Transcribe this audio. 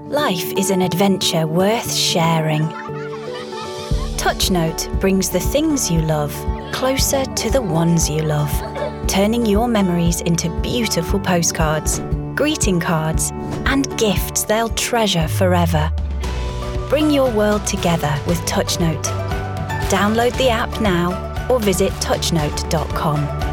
Life is an adventure worth sharing. TouchNote brings the things you love closer to the ones you love, turning your memories into beautiful postcards, greeting cards, and gifts they'll treasure forever. Bring your world together with TouchNote. Download the app now or visit touchnote.com.